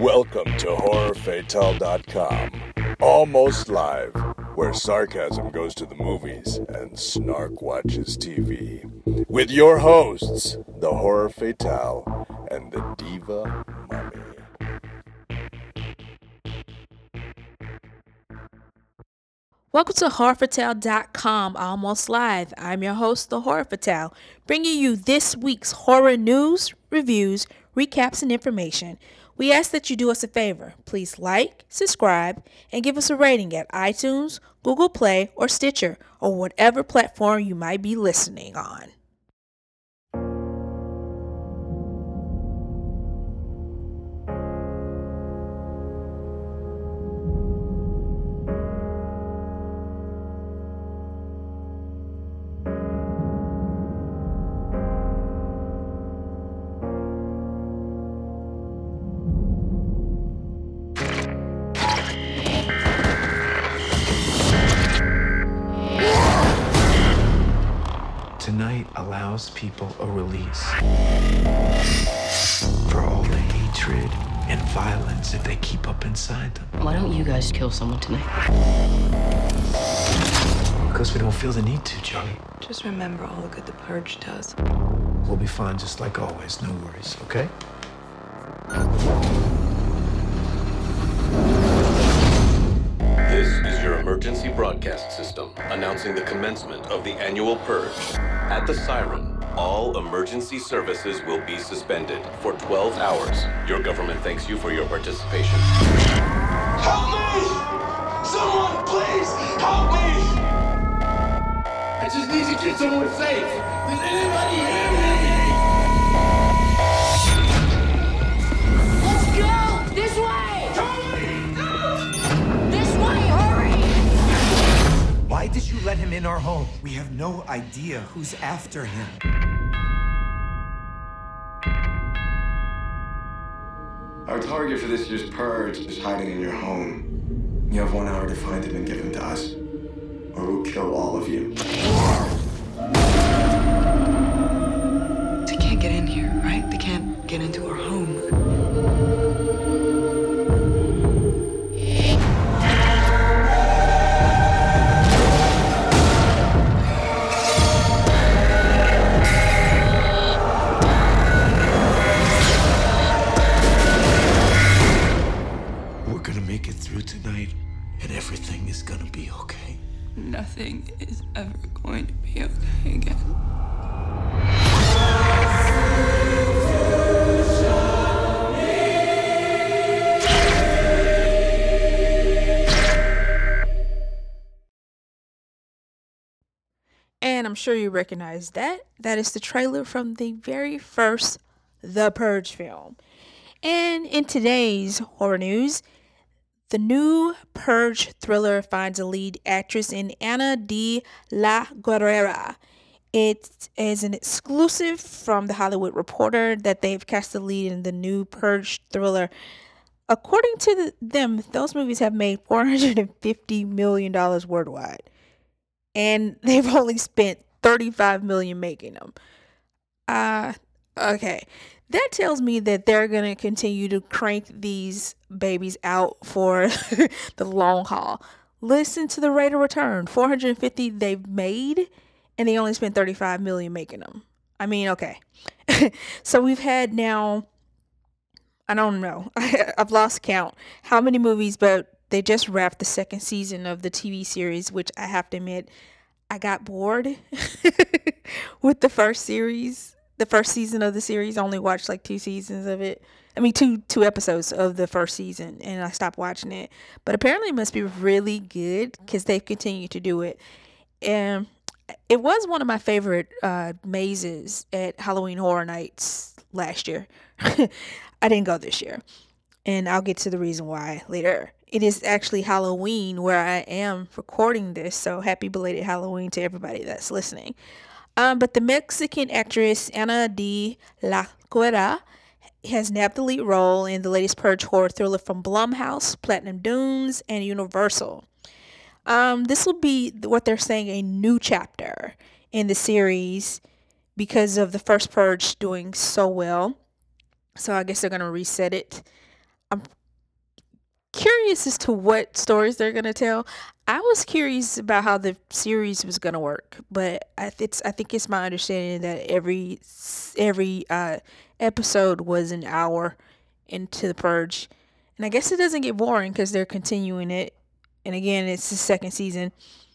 Welcome to HorrorFatale.com, almost live, where sarcasm goes to the movies and snark watches TV. With your hosts, the Horror Fatale and the Diva Mummy. Welcome to HorrorFatale.com, almost live. I'm your host, the Horror Fatale, bringing you this week's horror news, reviews, recaps, and information. We ask that you do us a favor. Please like, subscribe, and give us a rating at iTunes, Google Play, or Stitcher, or whatever platform you might be listening on. Tonight allows people a release for all the hatred and violence that they keep up inside them. Why don't you guys kill someone tonight? Because we don't feel the need to, Johnny. Just remember all the good the Purge does. We'll be fine just like always, no worries, okay? This is your emergency broadcast system announcing the commencement of the annual purge. At the siren, all emergency services will be suspended for 12 hours. Your government thanks you for your participation. Help me! Someone, please, help me! I just need to get somewhere safe. Does anybody hear me? Let's go! This way! This way, hurry! Why did you let him in our home? We have no idea who's after him. Our target for this year's purge is hiding in your home. You have 1 hour to find him and give him to us, or we'll kill all of you. They can't get in here, right? They can't get into our home. We're gonna make it through tonight, and everything is gonna be okay. Nothing is ever going to be okay again. And I'm sure you recognize that. That is the trailer from the very first The Purge film. And in today's horror news, the new Purge thriller finds a lead actress in Ana de la Guerrera. It is an exclusive from The Hollywood Reporter that they've cast the lead in the new Purge thriller. According to them, those movies have made $450 million worldwide. And they've only spent $35 million making them. Okay. That tells me that they're going to continue to crank these babies out for the long haul. Listen to the rate of return. 450 they've made, and they only spent $35 million making them. I mean, okay. So we've had now, I don't know. I've lost count how many movies, but they just wrapped the second season of the TV series, which I have to admit, I got bored with the first series. The first season of the series. I only watched like two seasons of it. I mean, two episodes of the first season, and I stopped watching it. But apparently it must be really good because they've continued to do it. And it was one of my favorite mazes at Halloween Horror Nights last year. I didn't go this year, and I'll get to the reason why later. It is actually Halloween where I am recording this, so happy belated Halloween to everybody that's listening. But the Mexican actress Ana de la Guerra has nabbed the lead role in the latest Purge horror thriller from Blumhouse, Platinum Dunes, and Universal. This will be what they're saying a new chapter in the series because of the first Purge doing so well. So I guess they're going to reset it. curious as to what stories they're gonna tell. I was curious about how the series was gonna work, but I think it's my understanding that every episode was an hour into the purge, and I guess it doesn't get boring because they're continuing it. And again, it's the second season.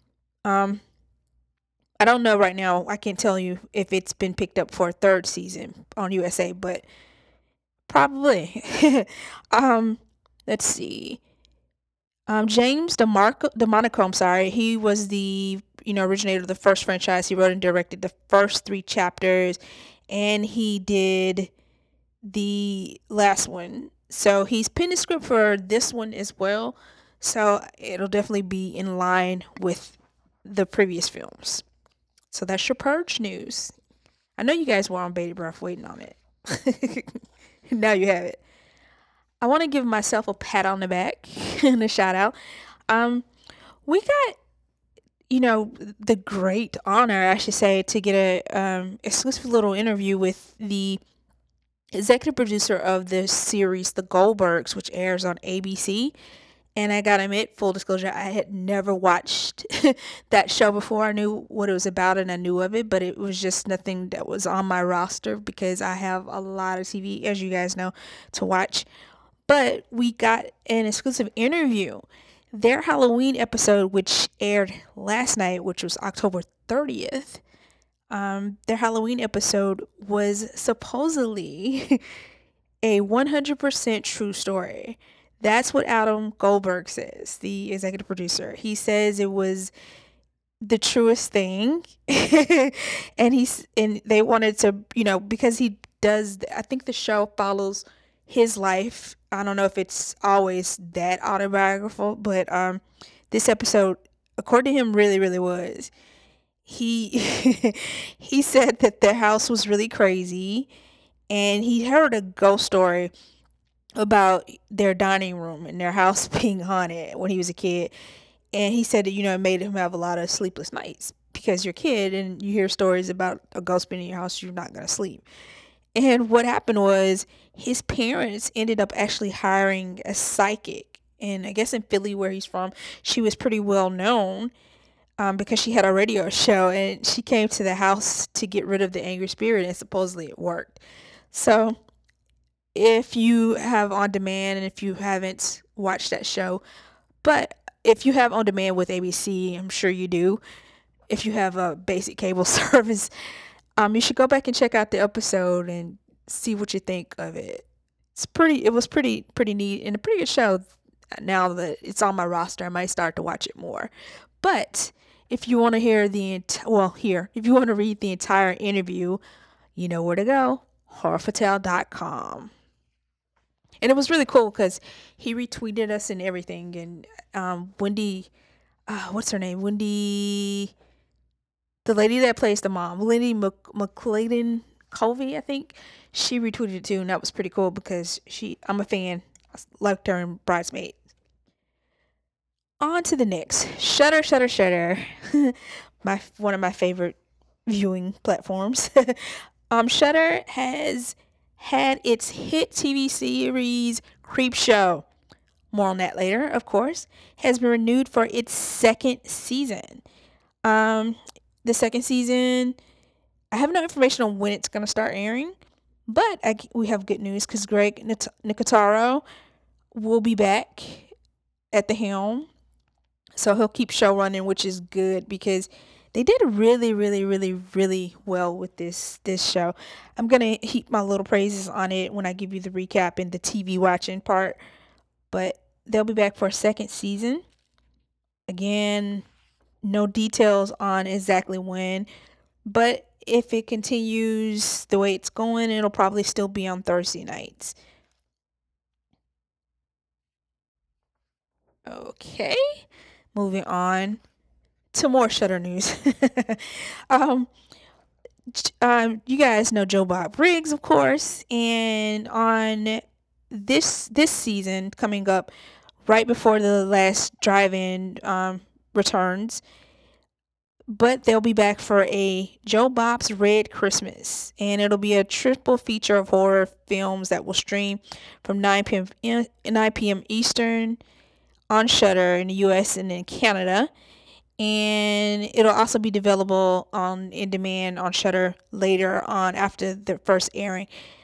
I don't know right now. I can't tell you if it's been picked up for a third season on USA, but probably. Let's see. James DeMonaco, I'm sorry. He was the originator of the first franchise. He wrote and directed the first 3 chapters, and he did the last one. So he's penned the script for this one as well. So it'll definitely be in line with the previous films. So that's your Purge news. I know you guys were on bated breath waiting on it. Now you have it. I want to give myself a pat on the back and a shout out. We got, the great honor, I should say, to get a exclusive little interview with the executive producer of the series The Goldbergs, which airs on ABC. And I gotta admit, full disclosure, I had never watched that show before. I knew what it was about and I knew of it, but it was just nothing that was on my roster because I have a lot of TV, as you guys know, to watch. But we got an exclusive interview. Their Halloween episode, which aired last night, which was October 30th, their Halloween episode was supposedly a 100% true story. That's what Adam Goldberg says, the executive producer. He says it was the truest thing. and they wanted to, because he does, I think the show follows his life. I don't know if it's always that autobiographical, but this episode, according to him, really, really was. He he said that their house was really crazy, and he heard a ghost story about their dining room and their house being haunted when he was a kid. And he said that, it made him have a lot of sleepless nights because you're a kid and you hear stories about a ghost being in your house, you're not going to sleep. And what happened was his parents ended up actually hiring a psychic. And I guess in Philly, where he's from, she was pretty well known because she had a radio show, and she came to the house to get rid of the angry spirit, and supposedly it worked. So if you have on demand, and if you haven't watched that show, but if you have on demand with ABC, I'm sure you do. If you have a basic cable service, you should go back and check out the episode and see what you think of it. It was pretty neat and a pretty good show. Now that it's on my roster, I might start to watch it more. But if you want to hear if you want to read the entire interview, you know where to go. HorrorFatale.com. And it was really cool because he retweeted us and everything. And Wendy, what's her name? Wendy, the lady that plays the mom, Wendy McClellan Colvey, I think. She retweeted it too, and that was pretty cool because I'm a fan. I liked her in Bridesmaid. On to the next. Shudder. One of my favorite viewing platforms. Shudder has had its hit TV series Creepshow, more on that later, of course, has been renewed for its second season. The second season, I have no information on when it's going to start airing, but we have good news because Greg Nicotero will be back at the helm. So he'll keep show running, which is good because they did really, really, really, really well with this show. I'm going to heap my little praises on it when I give you the recap and the TV watching part. But they'll be back for a second season. Again, no details on exactly when. But if it continues the way it's going, it'll probably still be on Thursday nights. Okay. Moving on to more Shudder news. You guys know Joe Bob Briggs, of course, and on this season coming up, right before the last drive-in returns, but they'll be back for a Joe Bob's Red Christmas, and it'll be a triple feature of horror films that will stream from 9 p.m. Eastern on Shudder in the US and in Canada, and it'll also be available on demand on Shudder later on after the first airing.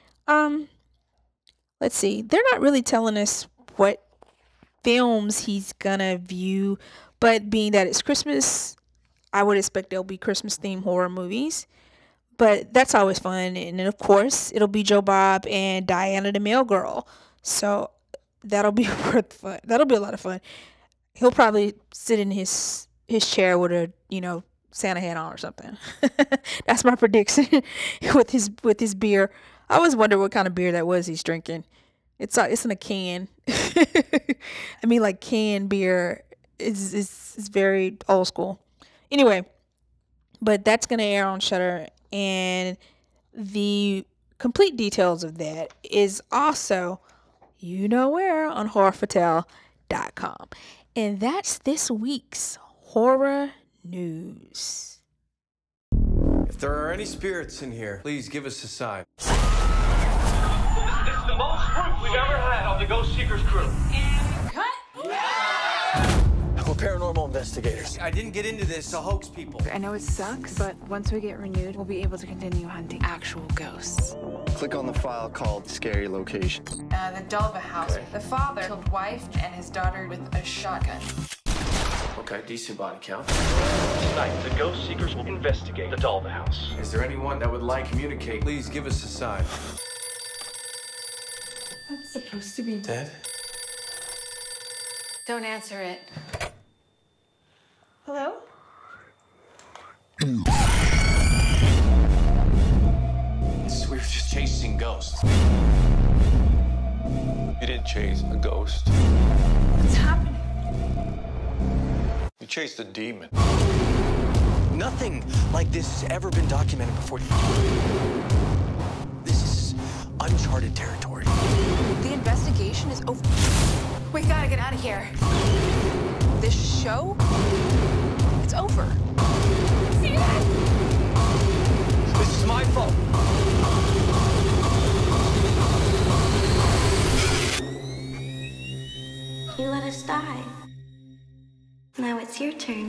Let's see, they're not really telling us what films he's gonna view, but being that it's Christmas, I would expect there'll be Christmas themed horror movies, but that's always fun. And then of course it'll be Joe Bob and Diana the Mail Girl, so that'll be worth fun. That'll be a lot of fun. He'll probably sit in his chair with a Santa hat on or something. That's my prediction with his beer. I always wonder what kind of beer that was he's drinking. It's in a can. I mean, like, canned beer is very old school. Anyway, but that's gonna air on Shudder, and the complete details of that is also where on horrorfatale.com. And that's this week's horror news. If there are any spirits in here, please give us a sign. This is the most proof we've ever had on the Ghost Seekers crew. And cut. We're paranormal investigators. I didn't get into this to hoax people. I know it sucks, but once we get renewed, we'll be able to continue hunting actual ghosts. Click on the file called Scary Location. The Dalva house. Okay. The father killed wife and his daughter with a shotgun. Okay, decent body count. Tonight, the Ghost Seekers will investigate the Dalva house. Is there anyone that would like to communicate? Please give us a sign. That's supposed to be dead. Don't answer it. Hello? We were just chasing ghosts. You didn't chase a ghost. What's happening? You chased a demon. Nothing like this has ever been documented before. This is uncharted territory. The investigation is over. We gotta get out of here. This show? It's over. See that? This is my fault. You let us die. Now it's your turn.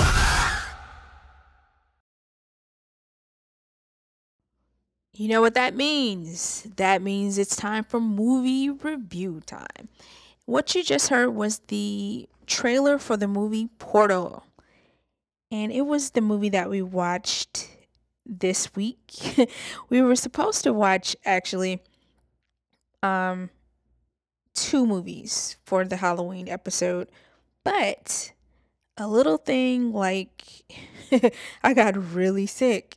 You know what that means? That means it's time for movie review time. What you just heard was the trailer for the movie Portal. And it was the movie that we watched this week. We were supposed to watch, actually, 2 movies for the Halloween episode. But a little thing like I got really sick.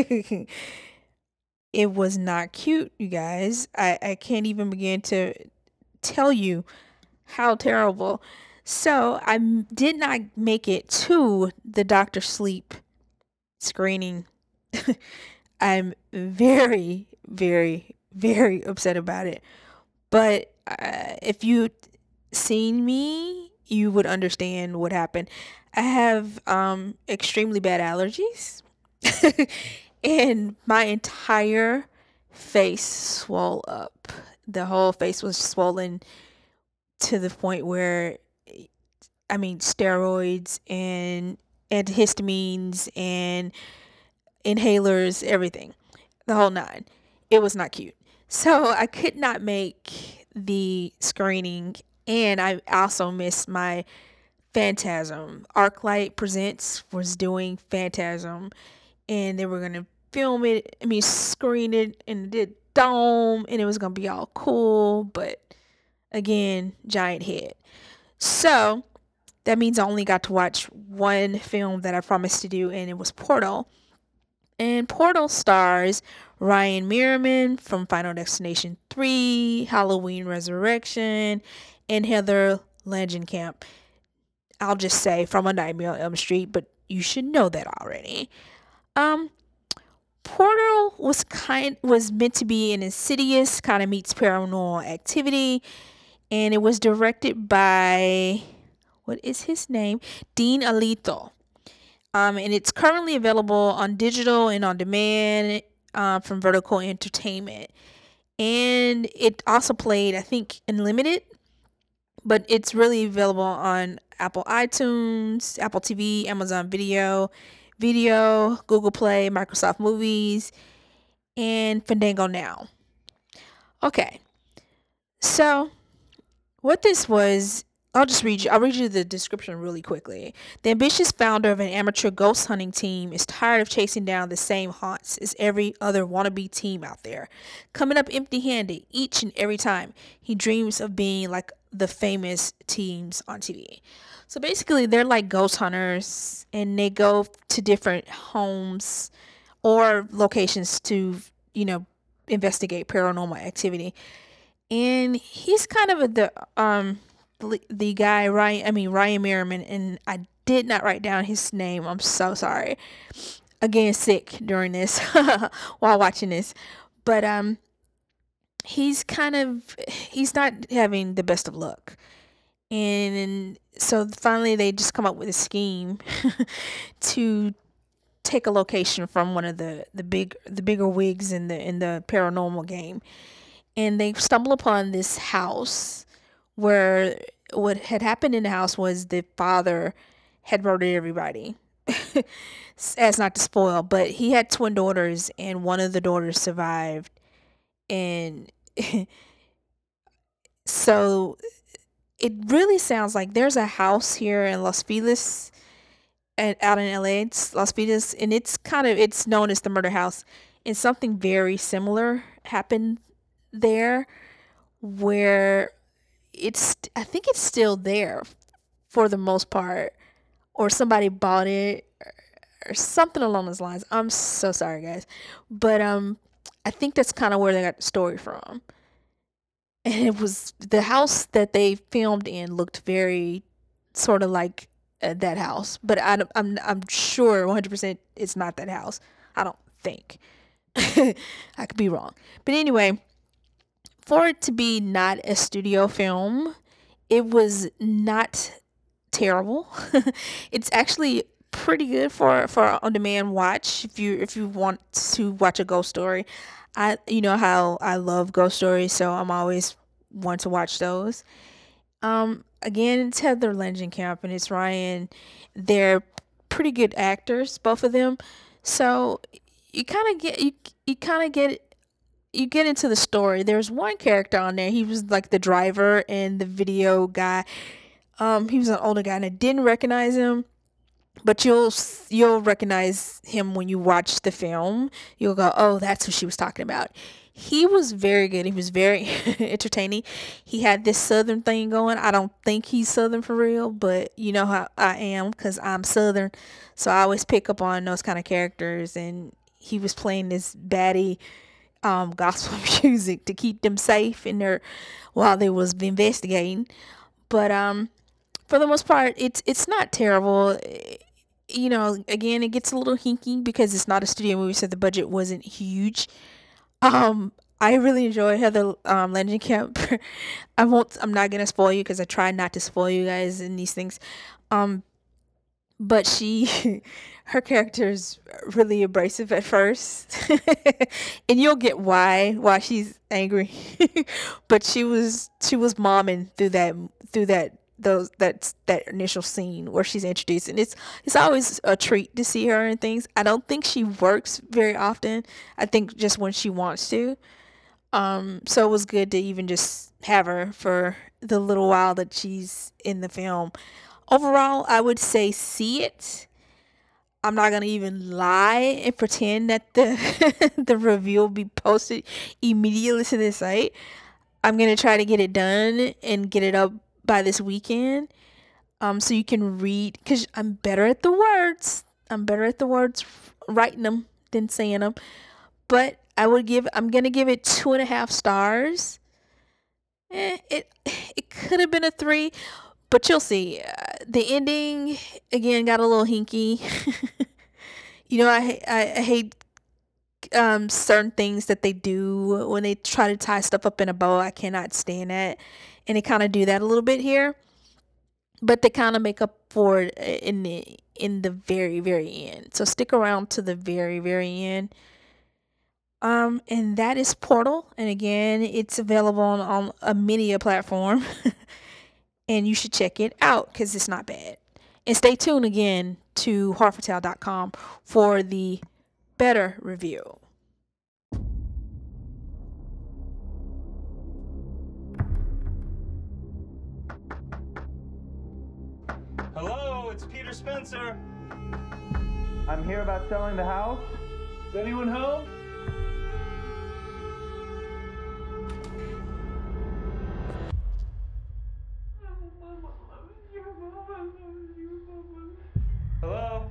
It was not cute, you guys. I can't even begin to tell you how terrible. So I did not make it to the Dr. Sleep screening. I'm very, very, very upset about it. But if you'd seen me, you would understand what happened. I have extremely bad allergies. And my entire face swelled up. The whole face was swollen to the point where, steroids and antihistamines and inhalers, everything. The whole 9. It was not cute. So I could not make the screening, and I also missed my Phantasm. Arclight Presents was doing Phantasm, and they were going to film it, screen it in the dome, and it was going to be all cool, but again, giant hit. So that means I only got to watch one film that I promised to do, and it was Portal. And Portal stars Ryan Merriman from Final Destination 3, Halloween Resurrection, and Heather Langenkamp. I'll just say from A Nightmare on Elm Street, but you should know that already. Portal was meant to be an Insidious kind of meets Paranormal Activity, and it was directed by, what is his name? Dean Alito. And it's currently available on digital and on demand from Vertical Entertainment. And it also played, I think, unlimited, but it's really available on Apple iTunes, Apple TV, Amazon Video, Google Play, Microsoft Movies, and Fandango Now. Okay, so what this was, I'll read you the description really quickly. The ambitious founder of an amateur ghost hunting team is tired of chasing down the same haunts as every other wannabe team out there, coming up empty-handed each and every time. He dreams of being like the famous teams on TV. So basically, they're like ghost hunters, and they go to different homes or locations to, investigate paranormal activity. And he's kind of the guy, Ryan Merriman, and I did not write down his name. I'm so sorry. Again, sick during this while watching this. But he's not having the best of luck. And so finally they just come up with a scheme to take a location from one of the bigger wigs in the paranormal game. And they stumble upon this house where what had happened in the house was the father had murdered everybody. As not to spoil, but he had twin daughters, and one of the daughters survived. And so it really sounds like there's a house here in Los Feliz, and out in LA, it's Los Feliz, and it's known as the murder house. And something very similar happened there, where I think it's still there for the most part, or somebody bought it or something along those lines. I'm so sorry, guys, but I think that's kind of where they got the story from. And it was the house that they filmed in looked very sort of like that house, but I'm sure 100% it's not that house. I don't think. I could be wrong, but anyway. For it to be not a studio film, it was not terrible. It's actually pretty good for on-demand watch if you want to watch a ghost story. You know how I love ghost stories, so I'm always want to watch those. Again, it's Heather Langenkamp and it's Ryan. They're pretty good actors, both of them. So you kind of get you get into the story. There's one character on there. He was like the driver and the video guy. He was an older guy, and I didn't recognize him, but you'll recognize him when you watch the film. You'll go, oh, that's who she was talking about. He was very good. He was very entertaining. He had this Southern thing going. I don't think he's Southern for real, but you know how I am because I'm Southern, so I always pick up on those kind of characters. And he was playing this baddie gospel music to keep them safe while they was investigating. But for the most part, it's not terrible. Again, it gets a little hinky because it's not a studio movie, so the budget wasn't huge. I really enjoy Heather Langenkamp. I'm not gonna spoil you because I try not to spoil you guys in these things. But her character is really abrasive at first, and you'll get why she's angry. But she was momming through that initial scene where she's introduced, and it's always a treat to see her and things. I don't think she works very often. I think just when she wants to. So it was good to even just have her for the little while that she's in the film. Overall, I would say see it. I'm not going to even lie and pretend that the review will be posted immediately to the site. I'm going to try to get it done and get it up by this weekend. So you can read, because I'm better at the words. I'm better at the words writing them than saying them. But I'm going to give it 2.5 stars. It could have been a 3. But you'll see. The ending, again, got a little hinky. I hate certain things that they do when they try to tie stuff up in a bow. I cannot stand that. And they kind of do that a little bit here. But they kind of make up for it in the in the very, very end. So stick around to the very, very end. And that is Portal. And again, it's available on a media platform. And you should check it out because it's not bad. And stay tuned again to horrorfatale.com for the better review. Hello, it's Peter Spencer. I'm here about selling the house. Is anyone home? Hello?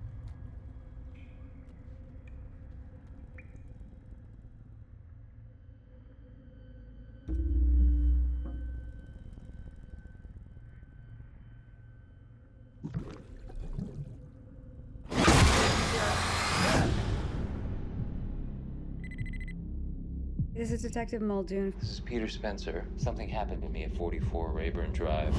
This is Detective Muldoon. This is Peter Spencer. Something happened to me at 44 Rayburn Drive.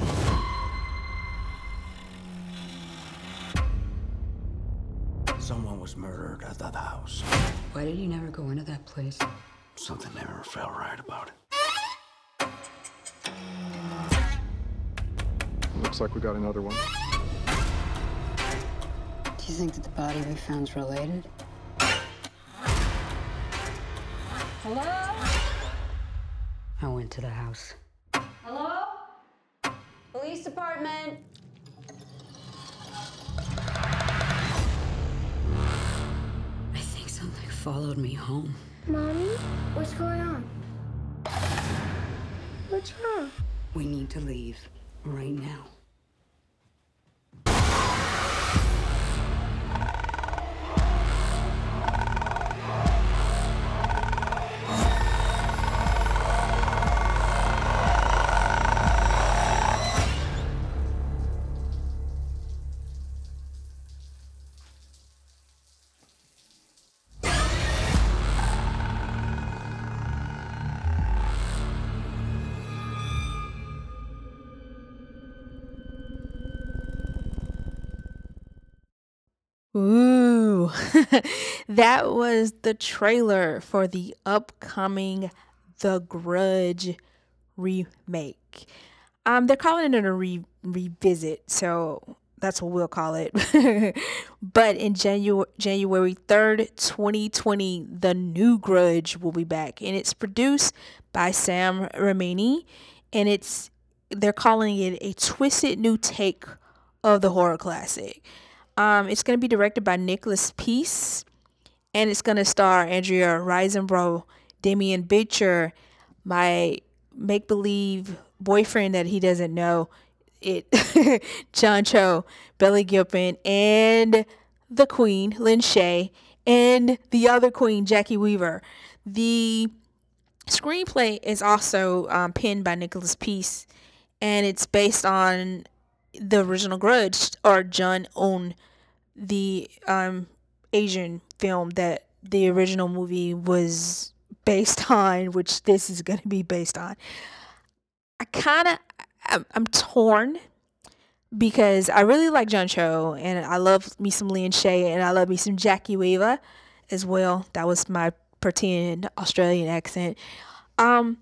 Someone was murdered at that house. Why did you never go into that place? Something never felt right about it. Looks like we got another one. Do you think that the body we found's related? Hello? I went to the house. Hello? Police department. I think something followed me home. Mommy, what's going on? What's wrong? We need to leave right now. Ooh, that was the trailer for the upcoming The Grudge remake. They're calling it a revisit, so that's what we'll call it. But in January 3rd, 2020, The New Grudge will be back, and it's produced by Sam Raimi, and they're calling it a twisted new take of the horror classic. It's going to be directed by Nicholas Peace, and it's going to star Andrea Riseborough, Damian Beecher, my make-believe boyfriend that he doesn't know, John Cho, Billy Gilpin, and the Queen, Lin Shaye, and the other Queen, Jackie Weaver. The screenplay is also penned by Nicholas Peace, and it's based on the original Grudge, or Jun-Un, the Asian film that the original movie was based on, which this is going to be based on. I'm torn because I really like John Cho, and I love me some Lin Shaye, and I love me some Jackie Weaver as well. That was my pretend Australian accent. And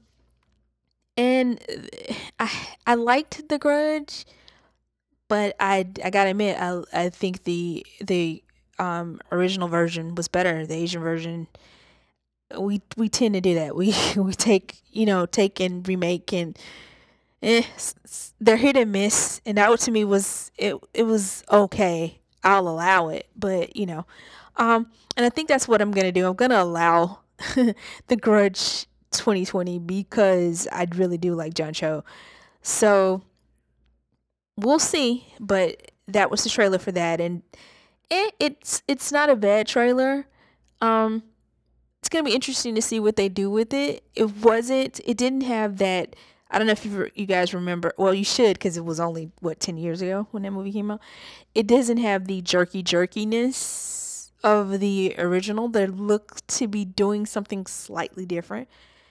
I liked The Grudge, but I gotta admit, I think the original version was better. The Asian version, we tend to do that. We take and remake, and they're hit and miss. And that to me was it was okay. I'll allow it, but and I think that's what I'm gonna do. I'm gonna allow The Grudge 2020 because I really do like John Cho. So we'll see, but that was the trailer for that, and it's not a bad trailer. It's gonna be interesting to see what they do with it. It didn't have that. I don't know if you guys remember. Well, you should, because it was only 10 years ago when that movie came out. It doesn't have the jerkiness of the original. They look to be doing something slightly different.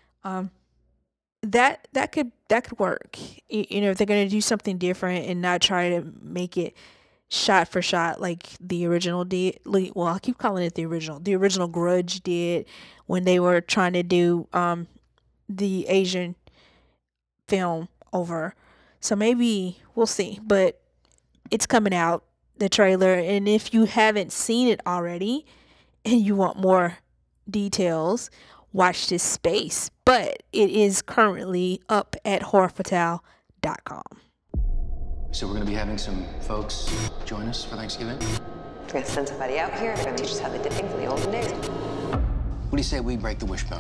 That could work. If they're gonna do something different and not try to make it shot for shot like the original did. Well, I keep calling it the original Grudge did when they were trying to do the Asian film over. So maybe we'll see, but it's coming out, the trailer, and if you haven't seen it already and you want more details, watch this space. But it is currently up at horrorfatale.com. So we're going to be having some folks join us for Thanksgiving? We're going to send somebody out here. They're going to teach us how they did things in the olden days. What do you say we break the wishbone?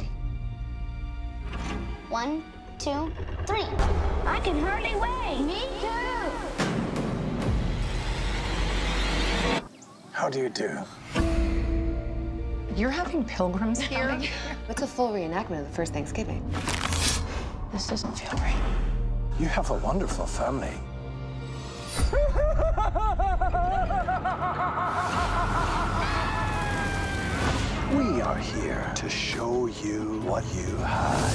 1, 2, 3. I can hardly wait. Me too. How do you do? You're having pilgrims here? It's a full reenactment of the first Thanksgiving. This doesn't feel right. You have a wonderful family. We are here to show you what you had.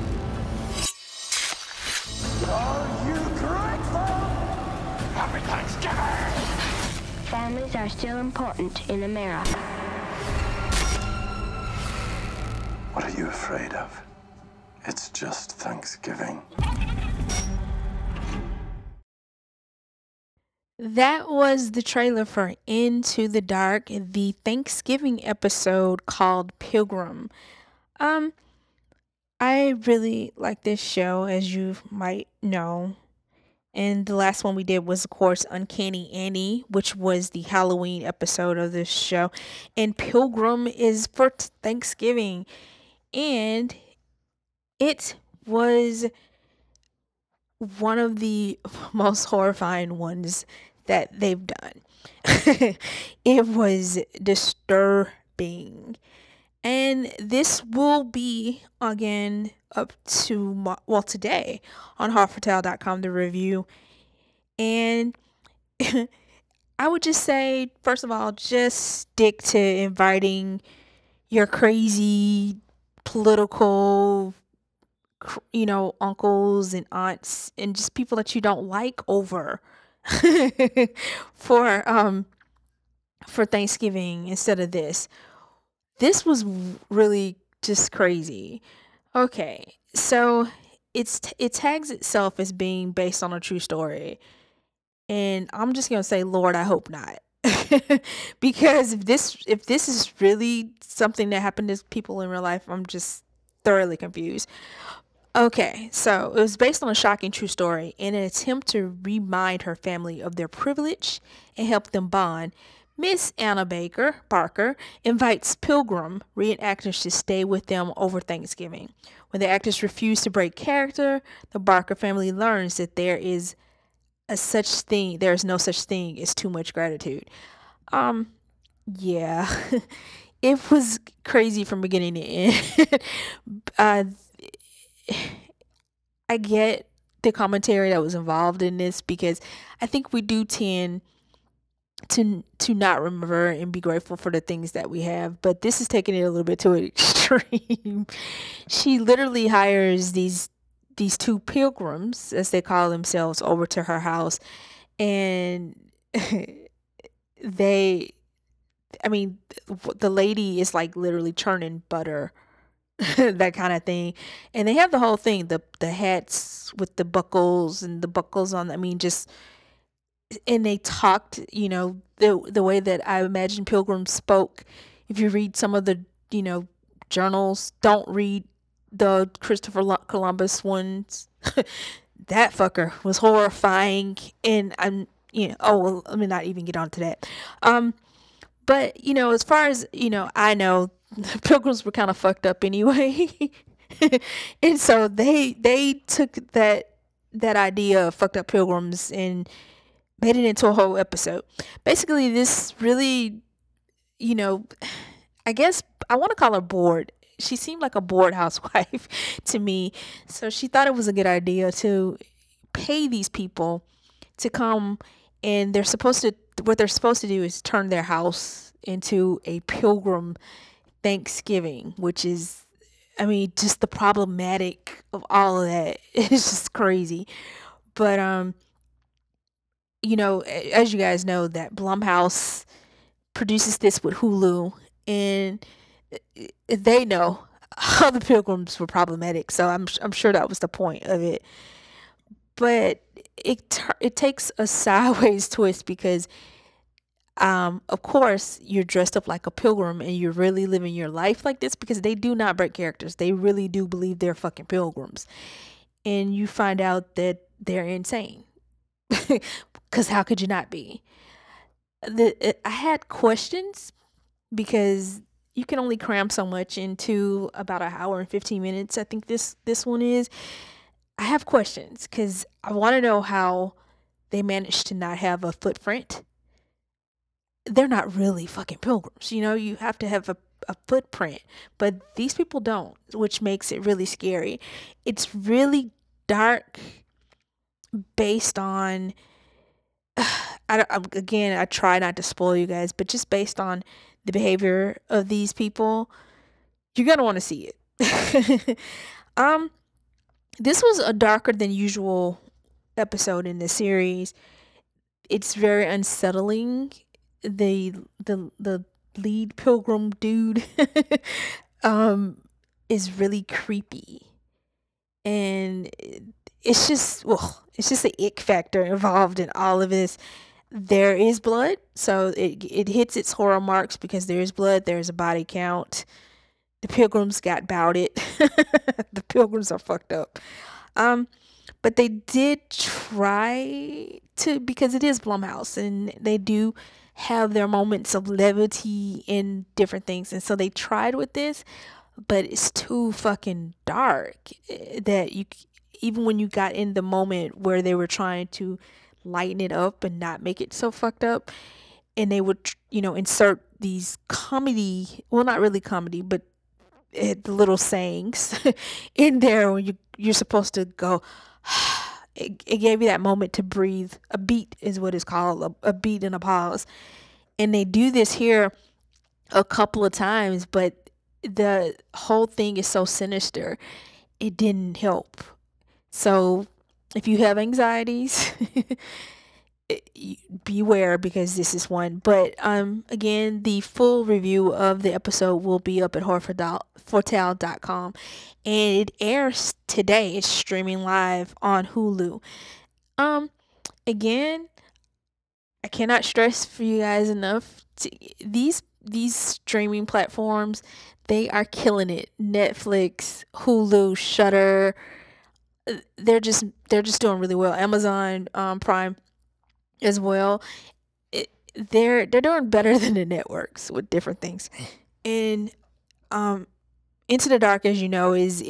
Are you grateful? Happy Thanksgiving! Families are still important in America. What are you afraid of? It's just Thanksgiving. That was the trailer for Into the Dark, the Thanksgiving episode called Pilgrim. I really like this show, as you might know. And the last one we did was, of course, Uncanny Annie, which was the Halloween episode of this show. And Pilgrim is for Thanksgiving. And it was one of the most horrifying ones that they've done. It was disturbing. And this will be, again, up to, today on horrorfatale.com, the review. And I would just say, first of all, just stick to inviting your crazy political, uncles and aunts and just people that you don't like over for Thanksgiving instead of this. This was really just crazy. Okay, so it tags itself as being based on a true story. And I'm just going to say, Lord, I hope not. Because if this is really something that happened to people in real life, I'm just thoroughly confused. Okay, so it was based on a shocking true story. In an attempt to remind her family of their privilege and help them bond, Miss Anna Barker invites Pilgrim reenactors to stay with them over Thanksgiving. When the actors refuse to break character, the Barker family learns that there is no such thing as too much gratitude. Yeah. It was crazy from beginning to end. I get the commentary that was involved in this, because I think we do tend to not remember and be grateful for the things that we have, but this is taking it a little bit to an extreme. She literally hires these two pilgrims, as they call themselves, over to her house, and the lady is like literally churning butter, that kind of thing. And they have the whole thing, the hats with the buckles and the buckles on, and they talked, the way that I imagine pilgrims spoke. If you read some of the, journals, don't read the Christopher Columbus ones. That fucker was horrifying. And let me not even get onto that. But, as far as, I know, pilgrims were kind of fucked up anyway. And so they took that idea of fucked up pilgrims and made it into a whole episode. Basically, this really, I guess I want to call her bored. She seemed like a bored housewife to me. So she thought it was a good idea to pay these people to come, and what they're supposed to do is turn their house into a pilgrim Thanksgiving, which is, just the problematic of all of that is just crazy. But as you guys know, that Blumhouse produces this with Hulu, and they know how the Pilgrims were problematic, so I'm sure that was the point of it. But it takes a sideways twist because, of course, you're dressed up like a pilgrim and you're really living your life like this, because they do not break characters. They really do believe they're fucking pilgrims, and you find out that they're insane. Because how could you not be? I had questions because you can only cram so much into about an hour and 15 minutes. I think this one is. I have questions because I want to know how they managed to not have a footprint. They're not really fucking pilgrims. You have to have a footprint, but these people don't, which makes it really scary. It's really dark based on, I try not to spoil you guys, but just based on the behavior of these people, you're going to want to see it. This was a darker than usual episode in the series. It's very unsettling. The lead pilgrim dude is really creepy, and it's just the ick factor involved in all of this. There is blood, so it hits its horror marks because there is blood, there's a body count. The Pilgrims got bout it. The Pilgrims are fucked up. But they did try to, because it is Blumhouse, and they do have their moments of levity in different things. And so they tried with this, but it's too fucking dark that even when you got in the moment where they were trying to lighten it up and not make it so fucked up, and they would, insert these comedy, well, not really comedy, but the little sayings in there when you're supposed to go. It gave you that moment to breathe. A beat is what it's called, a beat and a pause. And they do this here a couple of times, but the whole thing is so sinister, it didn't help. So if you have anxieties, beware, because this is one. But again, the full review of the episode will be up at horrorfortale.com, and it airs today. It's streaming live on Hulu. Again, I cannot stress for you guys enough, these streaming platforms, they are killing it. Netflix, Hulu, Shudder, they're just doing really well. Amazon Prime as well. They're doing better than the networks with different things. And Into the Dark, as you know,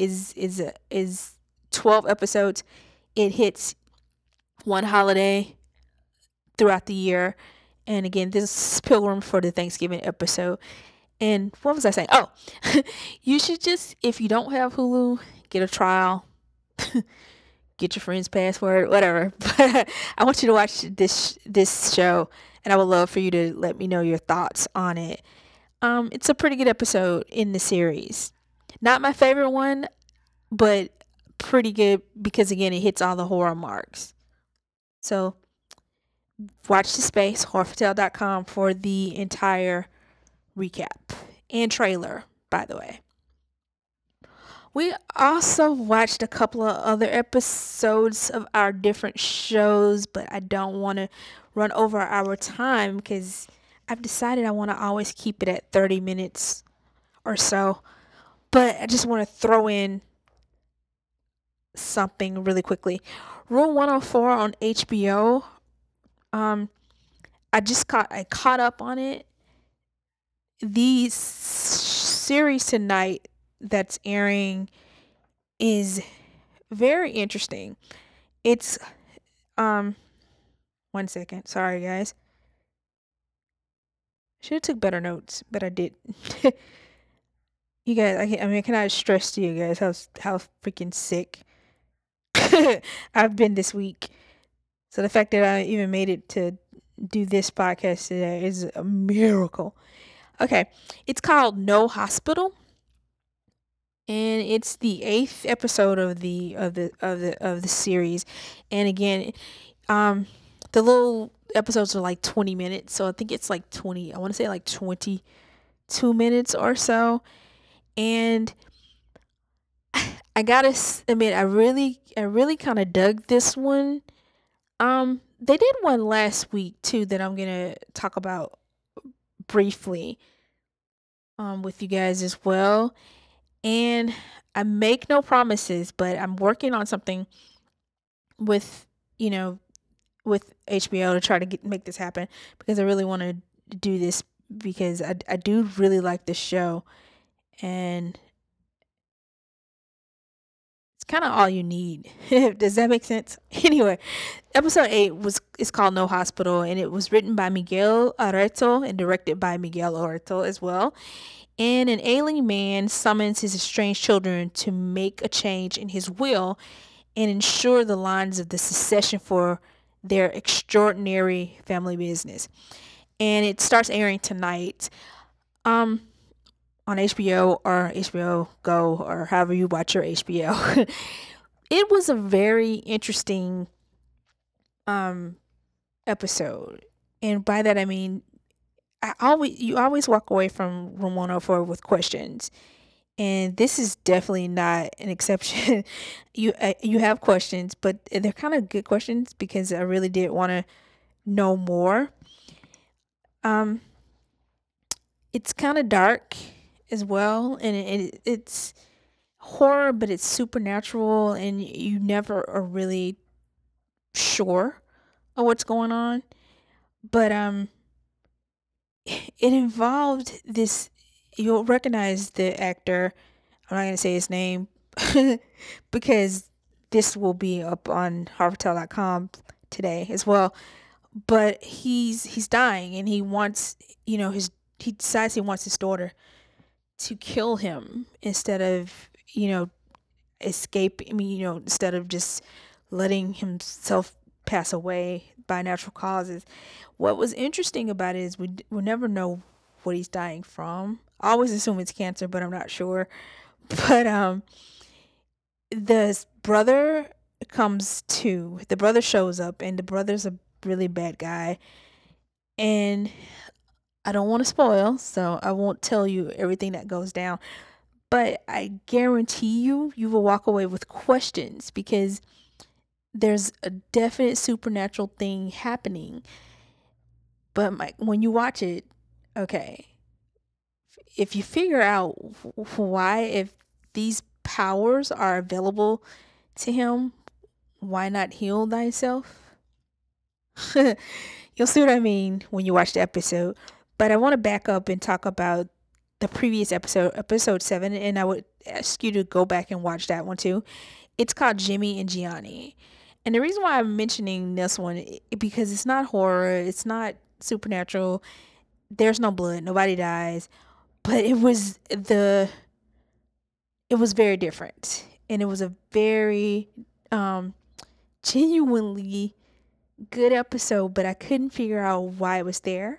is 12 episodes. It hits one holiday throughout the year. And again, this is Pilgrim for the Thanksgiving episode. And what was I saying? Oh, you should just, if you don't have Hulu, get a trial. Get your friend's password, whatever. But I want you to watch this show, and I would love for you to let me know your thoughts on it. It's a pretty good episode in the series. Not my favorite one, but pretty good because, again, it hits all the horror marks. So watch the space, horrorfortale.com, for the entire recap and trailer, by the way. We also watched a couple of other episodes of our different shows, but I don't want to run over our time because I've decided I want to always keep it at 30 minutes or so. But I just want to throw in something really quickly. Rule 104 on HBO. I caught up on it. The series tonight that's airing is very interesting. It's one second, sorry guys. Should have took better notes, but I did. You guys, I cannot stress to you guys how freaking sick I've been this week. So the fact that I even made it to do this podcast today is a miracle. Okay, it's called No Hospital. And it's the 8th episode of the series. And again, the the little episodes are like 20 minutes. So I think it's like 22 minutes or so. And I gotta admit, I really kind of dug this one. They did one last week too that I'm gonna talk about briefly with you guys as well. And I make no promises, but I'm working on something with HBO to try to make this happen, because I really want to do this, because I do really like this show, and it's kind of all you need. Does that make sense? Anyway, episode 8 is called No Hospital, and it was written by Miguel Areto and directed by Miguel Areto as well. And an ailing man summons his estranged children to make a change in his will and ensure the lines of the succession for their extraordinary family business. And it starts airing tonight on HBO or HBO Go, or however you watch your HBO. It was a very interesting episode. And by that I mean, you always walk away from Room 104 with questions. And this is definitely not an exception. You have questions, but they're kind of good questions, because I really did want to know more. It's kind of dark as well, and it's horror, but it's supernatural, and you never are really sure of what's going on. But it involved this. You'll recognize the actor. I'm not gonna say his name because this will be up on HarvardTale.com today as well. But he's dying, and he wants, he decides he wants his daughter to kill him instead of, escape. Instead of just letting himself pass away by natural causes. What was interesting about it is we'll never know what he's dying from. I always assume it's cancer, but I'm not sure. But the brother shows up, and the brother's a really bad guy. And I don't want to spoil, so I won't tell you everything that goes down. But I guarantee you will walk away with questions, because there's a definite supernatural thing happening. But when you watch it, okay, if you figure out why, if these powers are available to him, why not heal thyself? You'll see what I mean when you watch the episode. But I want to back up and talk about the previous episode 7, and I would ask you to go back and watch that one too. It's called Jimmy and Gianni. And the reason why I'm mentioning this one, because it's not horror, it's not supernatural, there's no blood, nobody dies, but it was very different, and it was a very genuinely good episode, but I couldn't figure out why it was there.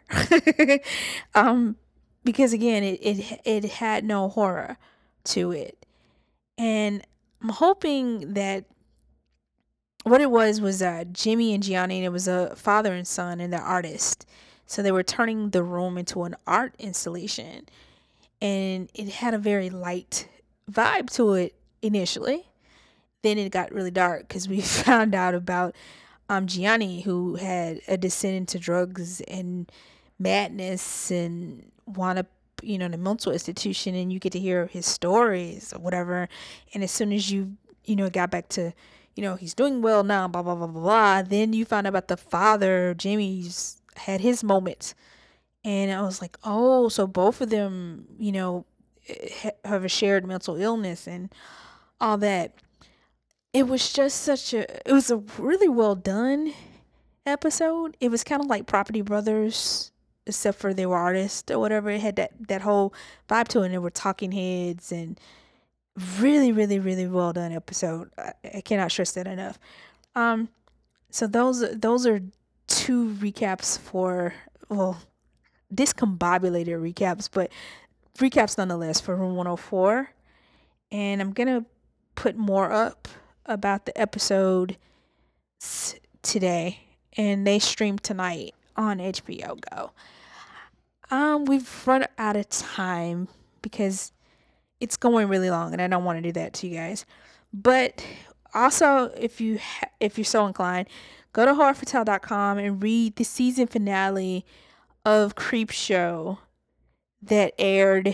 Because again, it had no horror to it. And I'm hoping that what it was Jimmy and Gianni, and it was a father and son, and they're artists. So they were turning the room into an art installation, and it had a very light vibe to it initially. Then it got really dark, because we found out about Gianni, who had a descent into drugs and madness and wound up, in a mental institution, and you get to hear his stories or whatever. And as soon as you got back to, he's doing well now, blah, blah, blah, blah, blah, then you found out about the father, Jimmy's had his moments. And I was like, oh, so both of them, have a shared mental illness and all that. It was just it was a really well done episode. It was kind of like Property Brothers, except for they were artists or whatever. It had that whole vibe to it, and there were talking heads, and really, really, really well done episode. I cannot stress that enough. So those are 2 recaps for, discombobulated recaps, but recaps nonetheless for Room 104. And I'm gonna put more up about the episode today, and they stream tonight on HBO Go. We've run out of time because it's going really long, and I don't want to do that to you guys. But also, if you're so inclined, go to horrorforetell.com and read the season finale of Creepshow that aired.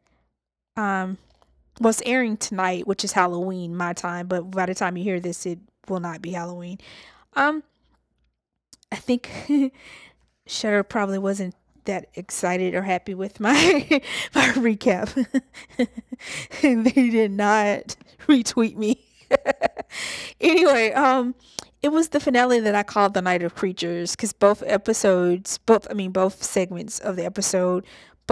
Was airing tonight, which is Halloween my time, but by the time you hear this, it will not be Halloween. I think Shudder probably wasn't that excited or happy with my recap. They did not retweet me. Anyway, it was the finale that I called The Night of Creatures, because both segments of the episode,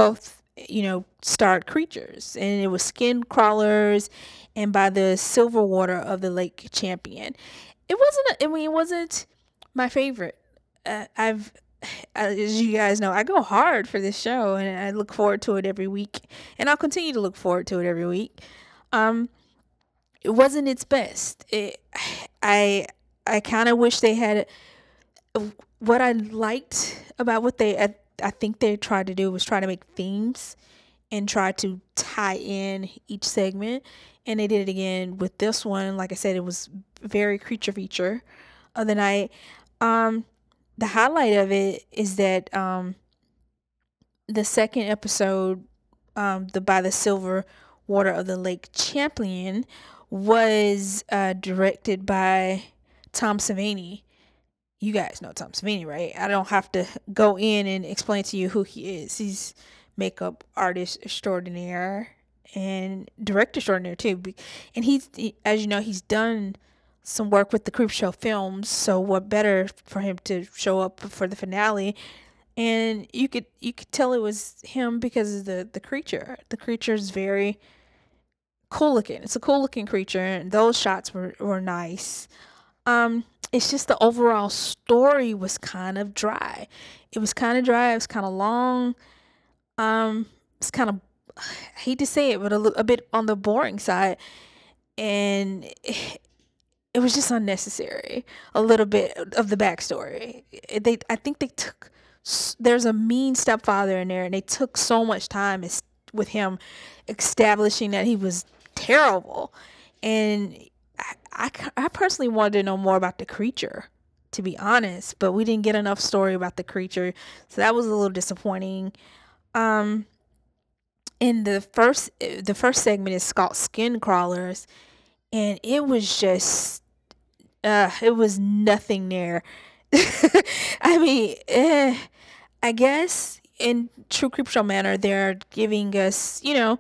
starred creatures, and it was skin crawlers and by the silver water of the Lake Champion. It wasn't my favorite. As you guys know, I go hard for this show, and I look forward to it every week, and I'll continue to look forward to it every week. It wasn't its best. I kind of wish they had what I liked about what I think they tried to do was try to make themes and try to tie in each segment, and they did it again with this one. Like I said, it was very creature feature of the night. The highlight of it is that the second episode, by the silver water of the Lake Champion, was directed by Tom Savini. You guys know Tom Savini, right? I don't have to go in and explain to you who he is. He's makeup artist extraordinaire and director extraordinaire too. And as you know, he's done some work with the Creepshow films. So what better for him to show up for the finale? And you could tell it was him because of the creature. The creature is very cool looking. It's a cool looking creature, and those shots were nice. It's just the overall story was kind of dry. It was kind of dry. It was kind of long. It's kind of, I hate to say it, but a bit on the boring side. And it was just unnecessary. A little bit of the backstory. I think they took, there's a mean stepfather in there, and they took so much time with him establishing that he was terrible. And I personally wanted to know more about the creature, to be honest, but we didn't get enough story about the creature, so that was a little disappointing. In the first segment is called Skin Crawlers, and it was just it was nothing there. I mean, I guess in true Creepshow manner, they're giving us, the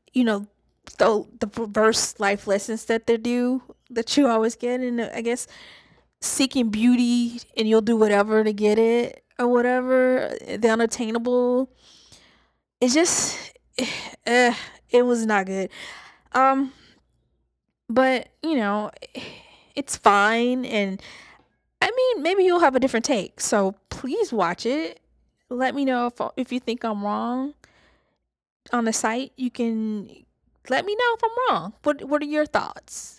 reverse life lessons that you always get, and I guess seeking beauty and you'll do whatever to get it or whatever, the unattainable. It's just it was not good. But it's fine, and I mean, maybe you'll have a different take, so please watch it. Let me know if you think I'm wrong. On the site, you can let me know if I'm wrong. What are your thoughts?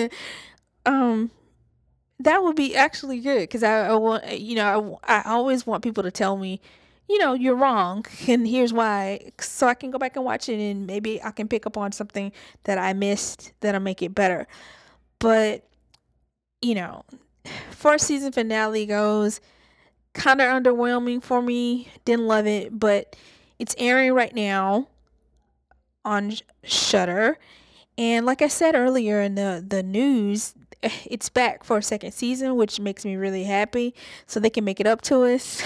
That would be actually good, because I want, I always want people to tell me, you're wrong, and here's why, so I can go back and watch it, and maybe I can pick up on something that I missed that'll make it better. But first season finale goes kind of underwhelming for me. Didn't love it, but it's airing right now on Shudder, and like I said earlier in the news, it's back for a second season, which makes me really happy, so they can make it up to us.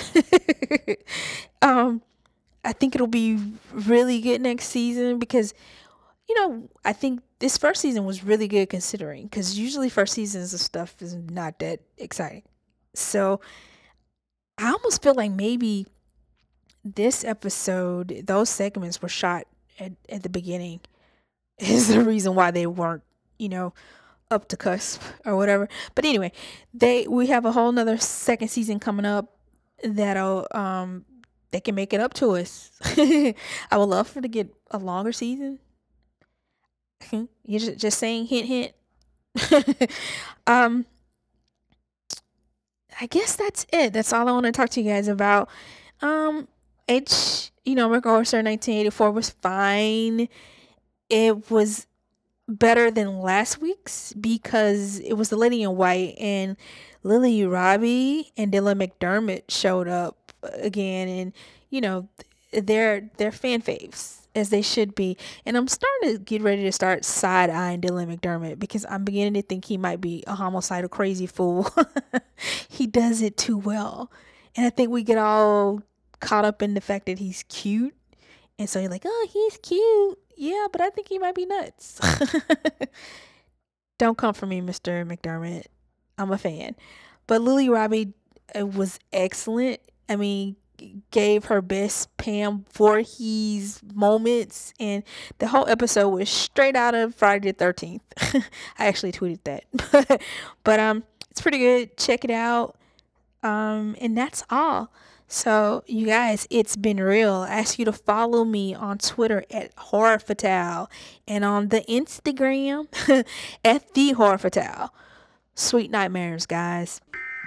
I think it'll be really good next season, because I think this first season was really good, considering, because usually first seasons of stuff is not that exciting. So I almost feel like maybe this episode, those segments were shot at the beginning, is the reason why they weren't, up to cusp or whatever. But anyway, we have a whole nother second season coming up that'll they can make it up to us. I would love to get a longer season. You're just saying, hint. I guess that's it. That's all I want to talk to you guys about. American Horror Story 1984 was fine. It was better than last week's because it was the Lady in White, and Lily Robbie and Dylan McDermott showed up again, and they're fan faves, as they should be. And I'm starting to get ready to start side-eyeing Dylan McDermott because I'm beginning to think he might be a homicidal crazy fool. He does it too well. And I think we get all caught up in the fact that he's cute. And so you're like, oh, he's cute. Yeah, but I think he might be nuts. Don't come for me, Mr. McDermott. I'm a fan. But Lily Robbie was excellent. I mean, gave her best Pam Voorhees moments, and the whole episode was straight out of Friday the 13th. I actually tweeted that. but it's pretty good. Check it out. And that's all. So you guys, it's been real. I ask you to follow me on Twitter at Horror Fatale and on the Instagram at The Horror Fatale. Sweet nightmares, guys.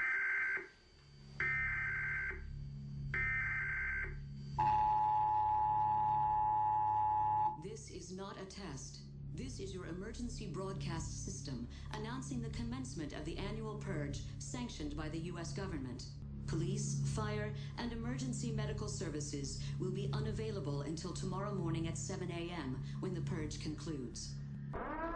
This is not a test. This is your emergency broadcast system announcing the commencement of the annual purge sanctioned by the U.S. government. Police, fire, and emergency medical services will be unavailable until tomorrow morning at 7 a.m. when the purge concludes.